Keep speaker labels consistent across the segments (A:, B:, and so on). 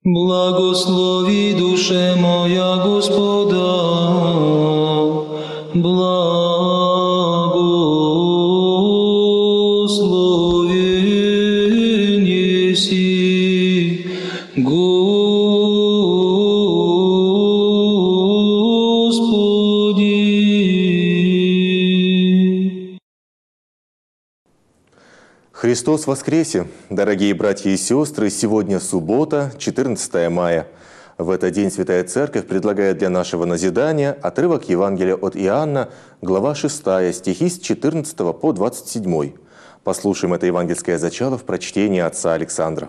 A: Благослови, душе моя, Господа, благословен еси, Господи.
B: Христос воскресе! Дорогие братья и сестры, сегодня суббота, 14 мая. В этот день Святая Церковь предлагает для нашего назидания отрывок Евангелия от Иоанна, глава 6, стихи с 14 по 27. Послушаем это евангельское зачало в прочтении отца Александра.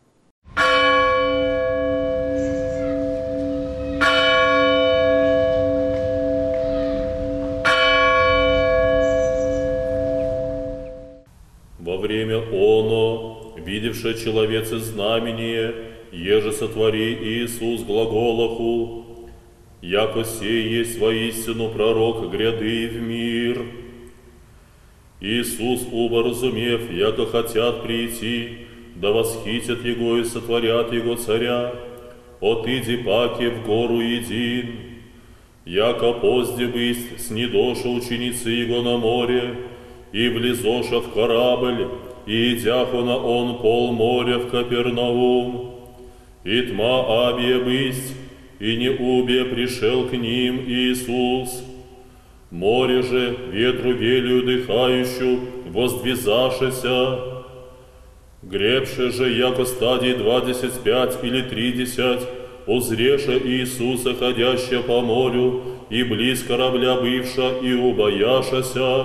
C: Во время оно, видевшее человеце знамение, еже сотвори Иисус глаголаху, яко сей есть воистину пророк гряды в мир. Иисус, уборазумев, яко хотят прийти, да восхитят Его и сотворят Его царя, отыди паки в гору един, яко позде бысть снидоша ученицы Его на море, и влезоша в корабль, и идяху на он пол моря в Капернаум. И тьма абие бысть, и не убие пришел к ним Иисус. Море же ветру велию дыхающую воздвизашеся, гребше же, яко стадий 25 или 30, узреша Иисуса, ходящего по морю, и близ корабля бывша, и убояшася.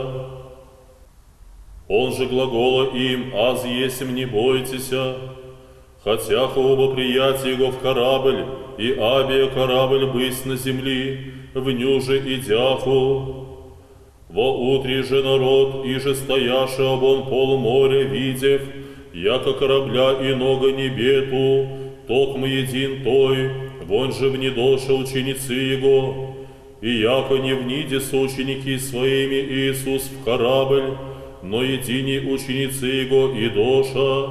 C: Он же глагола им, аз есим не бойтеся, хотяху оба приятия его в корабль, и абия корабль бысть на земли, в нюже идяху. Во утре же народ, и же стояши обон пол моря, видев, яко корабля иного небету, токмо един той, вон же внедоша ученицы его, и яко не вниде соученики своими Иисус в корабль, но едини ученицы Его и доша,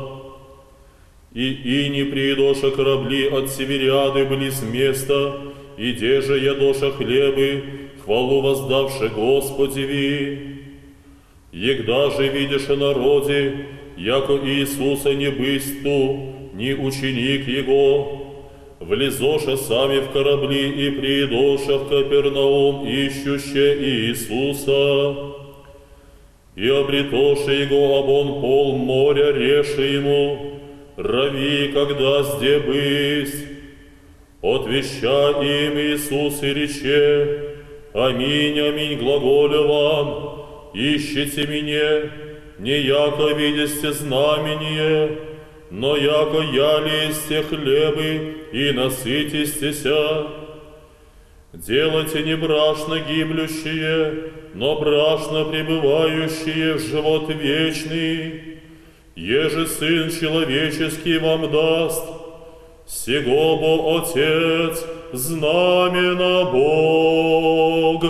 C: и не придоша корабли от северяды близ места, и деже ядоша хлебы, хвалу воздавши Господеви. Егда же видишь народе, яко Иисуса не бысть ту, ни ученик Его, влезоша сами в корабли и придоша в Капернаум, ищуще Иисуса. И обретоше его обон пол моря, реше ему, рави, когда сде бысть. Отвеща им Иисус и рече, аминь, аминь, глаголю вам, ищите меня, не яко видесте знамение, но яко яли исте хлебы и насытистеся. Делайте не брашно гиблющие, но брашно пребывающие в живот вечный, еже Сын Человеческий вам даст, сего бо Отец знамена Бог.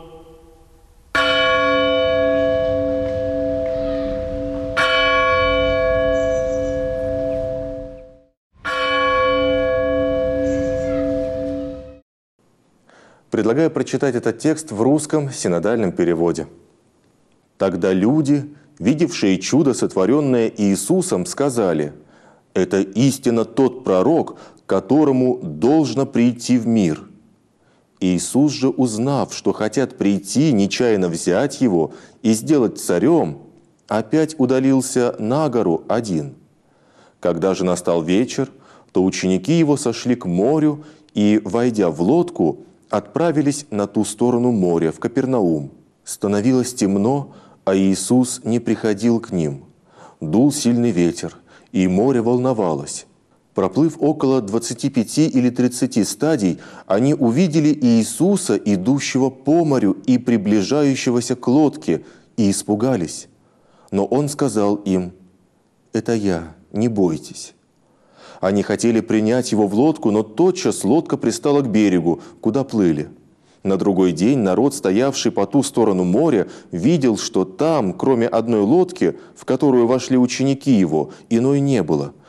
B: Предлагаю прочитать этот текст в русском синодальном переводе. «Тогда люди, видевшие чудо, сотворенное Иисусом, сказали, это истинно тот пророк, которому должно прийти в мир. Иисус же, узнав, что хотят прийти, нечаянно взять его и сделать царем, опять удалился на гору один. Когда же настал вечер, то ученики его сошли к морю и, войдя в лодку, отправились на ту сторону моря, в Капернаум. Становилось темно, а Иисус не приходил к ним. Дул сильный ветер, и море волновалось. Проплыв около 25 или 30 стадий, они увидели Иисуса, идущего по морю и приближающегося к лодке, и испугались. Но Он сказал им, «Это я, не бойтесь». Они хотели принять его в лодку, но тотчас лодка пристала к берегу, куда плыли. На другой день народ, стоявший по ту сторону моря, видел, что там, кроме одной лодки, в которую вошли ученики его, иной не было.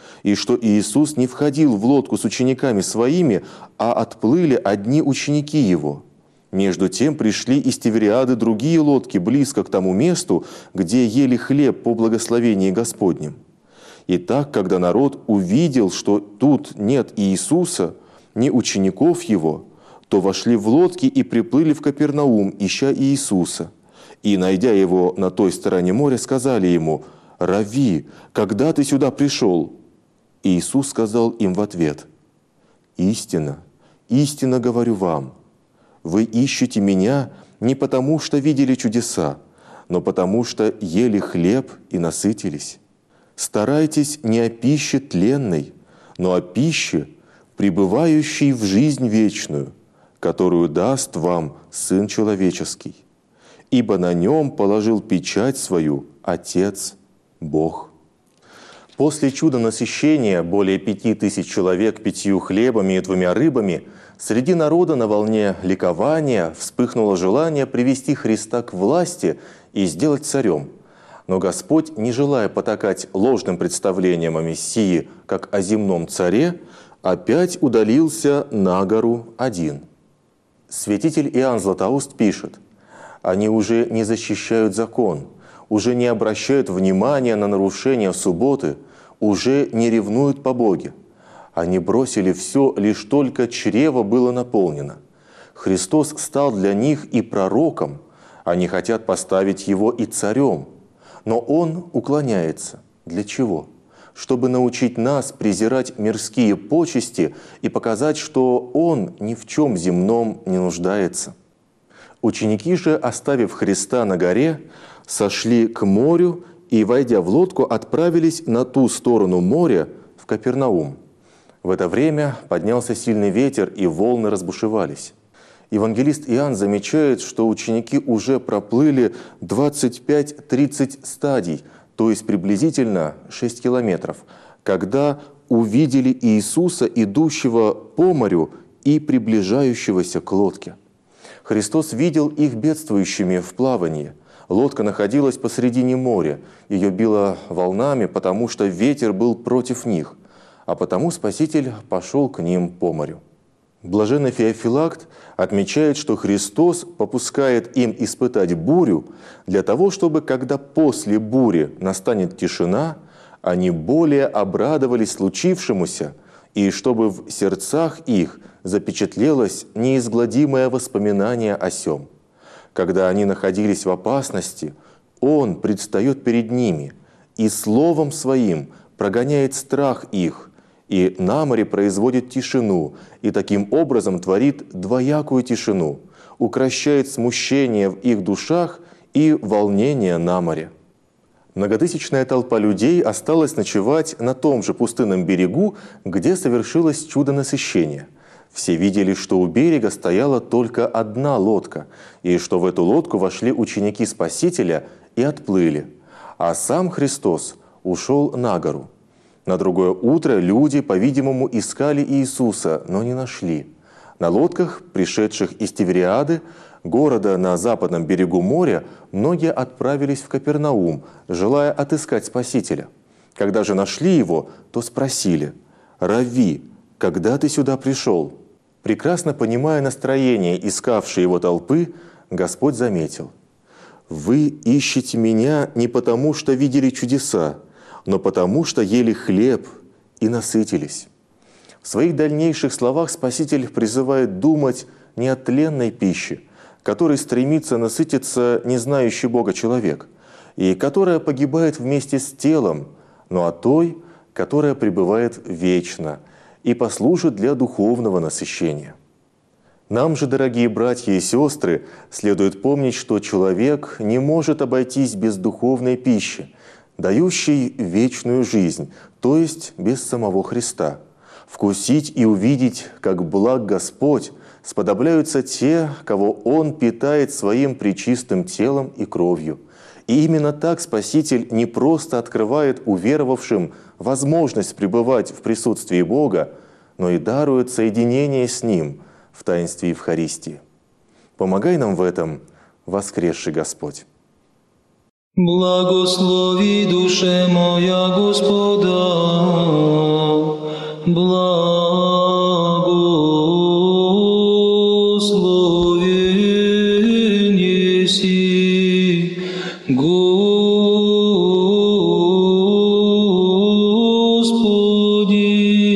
B: и что Иисус не входил в лодку с учениками своими, а отплыли одни ученики Его. Между тем пришли из Тивериады другие лодки близко к тому месту, где ели хлеб по благословении Господнем. Итак, когда народ увидел, что тут нет Иисуса, ни учеников Его, то вошли в лодки и приплыли в Капернаум, ища Иисуса. И, найдя Его на той стороне моря, сказали Ему: «Рави, когда ты сюда пришел?» И Иисус сказал им в ответ: «Истинно, истинно говорю вам, вы ищете Меня не потому, что видели чудеса, но потому, что ели хлеб и насытились. Старайтесь не о пище тленной, но о пище, пребывающей в жизнь вечную, которую даст вам Сын Человеческий. Ибо на Нем положил печать свою Отец Бог». После чуда насыщения более 5000 человек 5 хлебами и 2 рыбами среди народа на волне ликования вспыхнуло желание привести Христа к власти и сделать царем. Но Господь, не желая потакать ложным представлениям о Мессии, как о земном царе, опять удалился на гору один. Святитель Иоанн Златоуст пишет: «Они уже не защищают закон, уже не обращают внимания на нарушения субботы, уже не ревнуют по Боге. Они бросили все, лишь только чрево было наполнено. Христос стал для них и пророком, они хотят поставить Его и царем. Но Он уклоняется. Для чего? Чтобы научить нас презирать мирские почести и показать, что Он ни в чем земном не нуждается». Ученики же, оставив Христа на горе, сошли к морю и, войдя в лодку, отправились на ту сторону моря, в Капернаум. В это время поднялся сильный ветер, и волны разбушевались. Евангелист Иоанн замечает, что ученики уже проплыли 25-30 стадий, то есть приблизительно 6 километров, когда увидели Иисуса, идущего по морю и приближающегося к лодке. Христос видел их бедствующими в плавании. Лодка находилась посредине моря, ее било волнами, потому что ветер был против них, а потому Спаситель пошел к ним по морю. Блаженный Феофилакт отмечает, что Христос попускает им испытать бурю для того, чтобы, когда после бури настанет тишина, они более обрадовались случившемуся, и чтобы в сердцах их запечатлелось неизгладимое воспоминание о сем. Когда они находились в опасности, Он предстает перед ними и Словом Своим прогоняет страх их, и на море производит тишину, и таким образом творит двоякую тишину, укрощает смущение в их душах и волнение на море. Многотысячная толпа людей осталась ночевать на том же пустынном берегу, где совершилось чудо насыщения. Все видели, что у берега стояла только одна лодка, и что в эту лодку вошли ученики Спасителя и отплыли, а сам Христос ушел на гору. На другое утро люди, по-видимому, искали Иисуса, но не нашли. На лодках, пришедших из Тивериады, города на западном берегу моря, многие отправились в Капернаум, желая отыскать Спасителя. Когда же нашли Его, то спросили: «Рави, когда ты сюда пришел?» Прекрасно понимая настроение искавшей Его толпы, Господь заметил: «Вы ищете Меня не потому, что видели чудеса, но потому, что ели хлеб и насытились». В своих дальнейших словах Спаситель призывает думать не о тленной пище, которой стремится насытиться не знающий Бога человек, и которая погибает вместе с телом, но о той, которая пребывает вечно и послужит для духовного насыщения. Нам же, дорогие братья и сестры, следует помнить, что человек не может обойтись без духовной пищи, дающей вечную жизнь, то есть без самого Христа. Вкусить и увидеть, как благ Господь, сподобляются те, кого Он питает своим пречистым телом и кровью. И именно так Спаситель не просто открывает уверовавшим возможность пребывать в присутствии Бога, но и дарует соединение с Ним в таинстве Евхаристии. Помогай нам в этом, воскресший Господь.
A: Благослови душе моя Господа, благословен еси, Господи.